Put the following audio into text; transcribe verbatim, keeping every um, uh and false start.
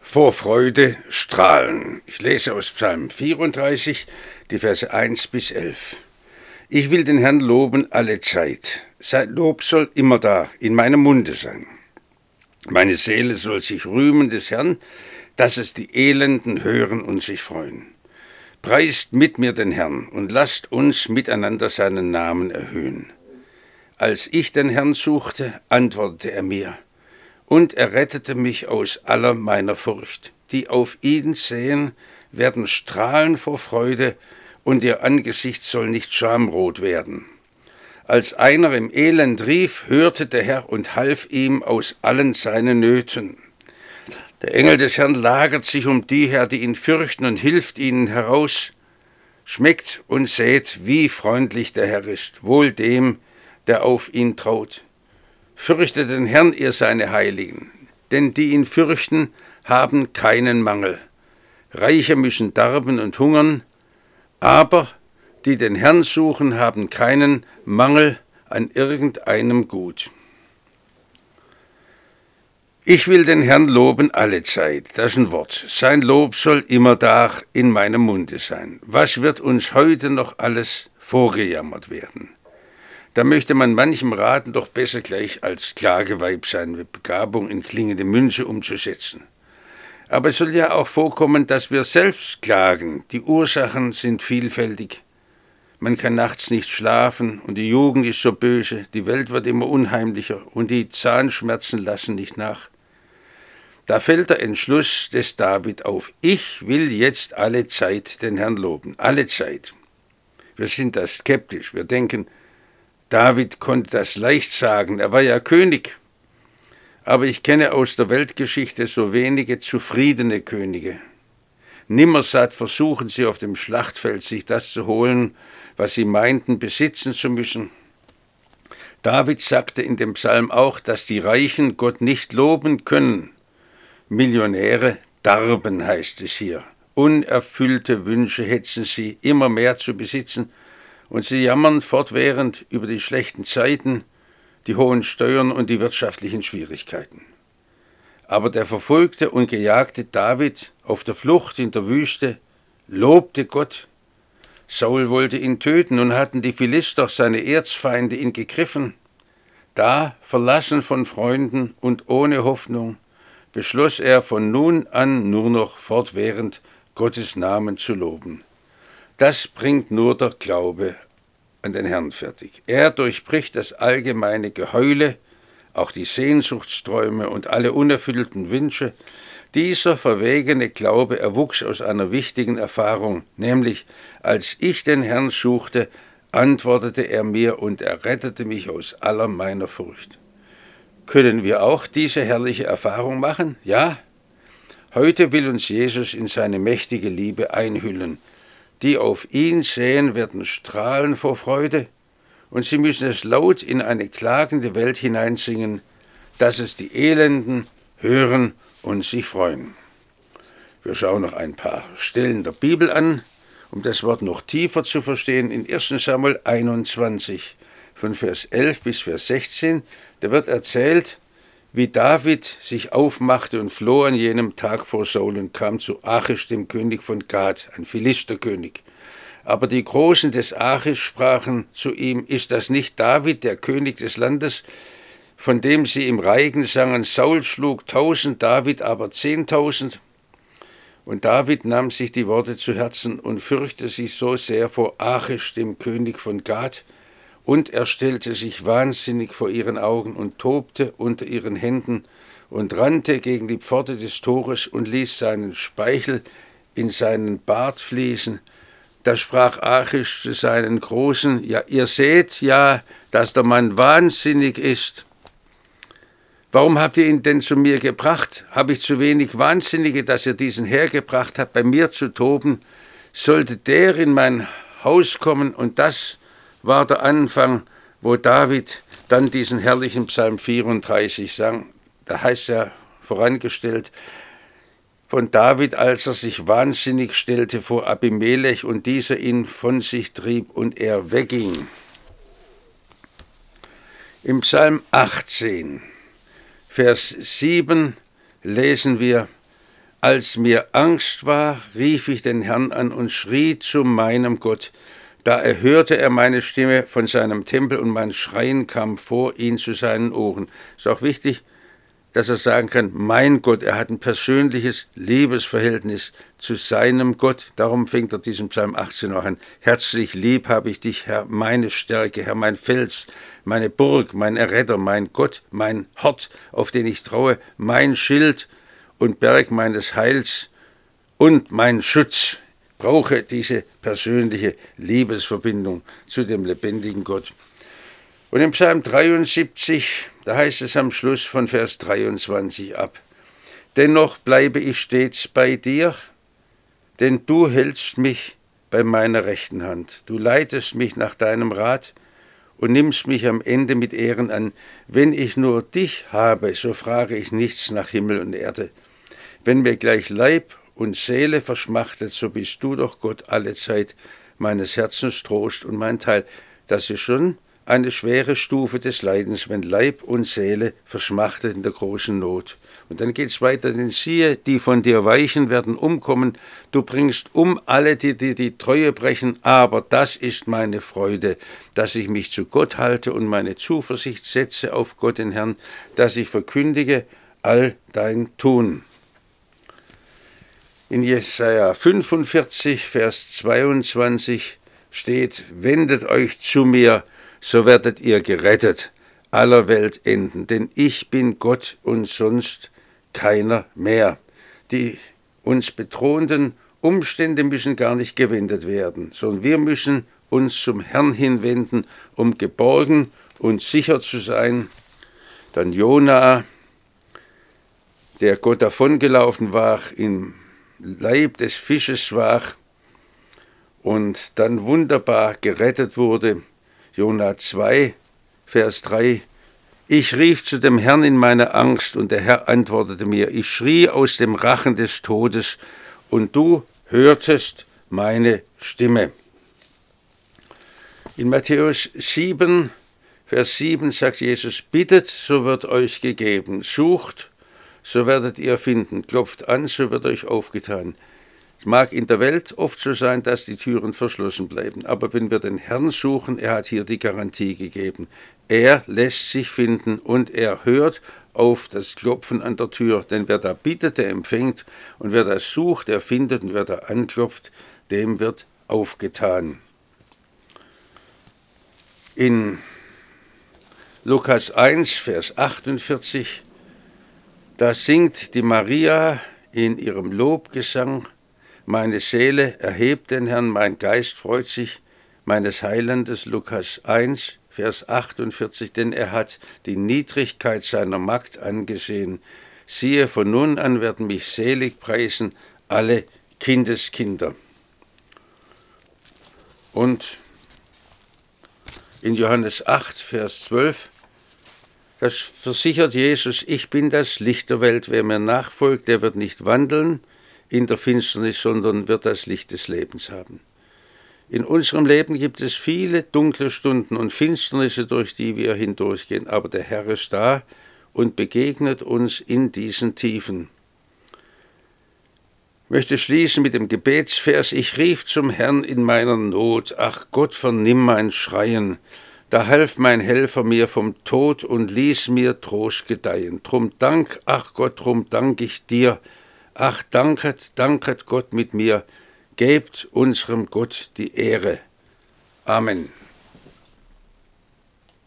vor Freude strahlen. Ich lese aus Psalm vierunddreißig, die Verse eins bis elf. Ich will den Herrn loben alle Zeit. Sein Lob soll immer da in meinem Munde sein. Meine Seele soll sich rühmen des Herrn, dass es die Elenden hören und sich freuen. Preist mit mir den Herrn und lasst uns miteinander seinen Namen erhöhen. Als ich den Herrn suchte, antwortete er mir, und er rettete mich aus aller meiner Furcht. Die auf ihn sehen, werden strahlen vor Freude, und ihr Angesicht soll nicht schamrot werden. Als einer im Elend rief, hörte der Herr und half ihm aus allen seinen Nöten. Der Engel des Herrn lagert sich um die her, die ihn fürchten, und hilft ihnen heraus. Schmeckt und seht, wie freundlich der Herr ist, wohl dem, der auf ihn traut. Fürchtet den Herrn, ihr seine Heiligen, denn die ihn fürchten, haben keinen Mangel. Reiche müssen darben und hungern, aber die den Herrn suchen, haben keinen Mangel an irgendeinem Gut. Ich will den Herrn loben alle Zeit, das ist ein Wort. Sein Lob soll immer da in meinem Munde sein. Was wird uns heute noch alles vorgejammert werden? Da möchte man manchem raten, doch besser gleich als Klageweib seine Begabung in klingende Münze umzusetzen. Aber es soll ja auch vorkommen, dass wir selbst klagen. Die Ursachen sind vielfältig. Man kann nachts nicht schlafen und die Jugend ist so böse, die Welt wird immer unheimlicher und die Zahnschmerzen lassen nicht nach. Da fällt der Entschluss des David auf. Ich will jetzt alle Zeit den Herrn loben. Alle Zeit. Wir sind da skeptisch. Wir denken, David konnte das leicht sagen. Er war ja König. Aber ich kenne aus der Weltgeschichte so wenige zufriedene Könige. Nimmersatt versuchen sie auf dem Schlachtfeld, sich das zu holen, was sie meinten, besitzen zu müssen. David sagte in dem Psalm auch, dass die Reichen Gott nicht loben können. Millionäre darben, heißt es hier. Unerfüllte Wünsche hetzen sie, immer mehr zu besitzen, und sie jammern fortwährend über die schlechten Zeiten, die hohen Steuern und die wirtschaftlichen Schwierigkeiten. Aber der verfolgte und gejagte David auf der Flucht in der Wüste lobte Gott. Saul wollte ihn töten, nun hatten die Philister, seine Erzfeinde, ihn gegriffen. Da, verlassen von Freunden und ohne Hoffnung, beschloss er von nun an nur noch fortwährend Gottes Namen zu loben. Das bringt nur der Glaube an den Herrn fertig. Er durchbricht das allgemeine Geheule, auch die Sehnsuchtsträume und alle unerfüllten Wünsche. Dieser verwegene Glaube erwuchs aus einer wichtigen Erfahrung, nämlich, als ich den Herrn suchte, antwortete er mir und er rettete mich aus aller meiner Furcht. Können wir auch diese herrliche Erfahrung machen? Ja. Heute will uns Jesus in seine mächtige Liebe einhüllen. Die auf ihn sehen, werden strahlen vor Freude, und sie müssen es laut in eine klagende Welt hineinsingen, dass es die Elenden hören und sich freuen. Wir schauen noch ein paar Stellen der Bibel an, um das Wort noch tiefer zu verstehen. In ersten Samuel einundzwanzig, von Vers elf bis Vers sechzehn, da wird erzählt, wie David sich aufmachte und floh an jenem Tag vor Saul und kam zu Achish, dem König von Gath, ein Philisterkönig. Aber die Großen des Achish sprachen zu ihm, ist das nicht David, der König des Landes, von dem sie im Reigen sangen, Saul schlug tausend, David aber zehntausend? Und David nahm sich die Worte zu Herzen und fürchtete sich so sehr vor Achish, dem König von Gath, und er stellte sich wahnsinnig vor ihren Augen und tobte unter ihren Händen und rannte gegen die Pforte des Tores und ließ seinen Speichel in seinen Bart fließen. Da sprach Achish zu seinen Großen, ja, ihr seht ja, dass der Mann wahnsinnig ist. Warum habt ihr ihn denn zu mir gebracht? Habe ich zu wenig Wahnsinnige, dass ihr diesen hergebracht habt, bei mir zu toben? Sollte der in mein Haus kommen? Und das war der Anfang, wo David dann diesen herrlichen Psalm vierunddreißig sang. Da heißt ja vorangestellt von David, als er sich wahnsinnig stellte vor Abimelech und dieser ihn von sich trieb und er wegging. Im Psalm achtzehn, Vers sieben lesen wir, Als mir Angst war, rief ich den Herrn an und schrie zu meinem Gott. Da erhörte er meine Stimme von seinem Tempel und mein Schreien kam vor ihn zu seinen Ohren. Ist auch wichtig, dass er sagen kann, mein Gott, er hat ein persönliches Liebesverhältnis zu seinem Gott. Darum fängt er diesen Psalm achtzehn auch an. Herzlich lieb habe ich dich, Herr, meine Stärke, Herr, mein Fels, meine Burg, mein Erretter, mein Gott, mein Hort, auf den ich traue, mein Schild und Berg meines Heils und mein Schutz. Brauche diese persönliche Liebesverbindung zu dem lebendigen Gott. Und im Psalm dreiundsiebzig, da heißt es am Schluss von Vers dreiundzwanzig ab, dennoch bleibe ich stets bei dir, denn du hältst mich bei meiner rechten Hand. Du leitest mich nach deinem Rat und nimmst mich am Ende mit Ehren an. Wenn ich nur dich habe, so frage ich nichts nach Himmel und Erde. Wenn mir gleich Leib und Seele verschmachtet, so bist du doch Gott alle Zeit meines Herzens Trost und mein Teil. Das ist schon eine schwere Stufe des Leidens, wenn Leib und Seele verschmachtet in der großen Not. Und dann geht es weiter, denn siehe, die von dir weichen, werden umkommen. Du bringst um alle, die dir die Treue brechen, aber das ist meine Freude, dass ich mich zu Gott halte und meine Zuversicht setze auf Gott den Herrn, dass ich verkündige all dein Tun. In Jesaja fünfundvierzig, Vers zweiundzwanzig steht, wendet euch zu mir, so werdet ihr gerettet, aller Welt enden, denn ich bin Gott und sonst keiner mehr. Die uns bedrohenden Umstände müssen gar nicht gewendet werden, sondern wir müssen uns zum Herrn hinwenden, um geborgen und sicher zu sein. Dann Jona, der Gott davongelaufen war, im Leib des Fisches war und dann wunderbar gerettet wurde. Jona zwei, Vers drei. Ich rief zu dem Herrn in meiner Angst und der Herr antwortete mir. Ich schrie aus dem Rachen des Todes und du hörtest meine Stimme. In Matthäus sieben, Vers sieben sagt Jesus, bittet, so wird euch gegeben, sucht, so werdet ihr finden, klopft an, so wird euch aufgetan. Es mag in der Welt oft so sein, dass die Türen verschlossen bleiben, aber wenn wir den Herrn suchen, er hat hier die Garantie gegeben. Er lässt sich finden und er hört auf das Klopfen an der Tür, denn wer da bittet, der empfängt, und wer das sucht, der findet, und wer da anklopft, dem wird aufgetan. In Lukas eins, Vers achtundvierzig, da singt die Maria in ihrem Lobgesang, meine Seele erhebt den Herrn, mein Geist freut sich meines Heilandes, Lukas eins, Vers achtundvierzig, denn er hat die Niedrigkeit seiner Magd angesehen. Siehe, von nun an werden mich selig preisen alle Kindeskinder. Und in Johannes acht, Vers zwölf, das versichert Jesus, ich bin das Licht der Welt, wer mir nachfolgt, der wird nicht wandeln in der Finsternis, sondern wird das Licht des Lebens haben. In unserem Leben gibt es viele dunkle Stunden und Finsternisse, durch die wir hindurchgehen, aber der Herr ist da und begegnet uns in diesen Tiefen. Ich möchte schließen mit dem Gebetsvers, ich rief zum Herrn in meiner Not, ach Gott, vernimm mein Schreien. Da half mein Helfer mir vom Tod und ließ mir Trost gedeihen. Drum Dank, ach Gott, drum dank ich dir. Ach, danket, danket Gott mit mir. Gebt unserem Gott die Ehre. Amen.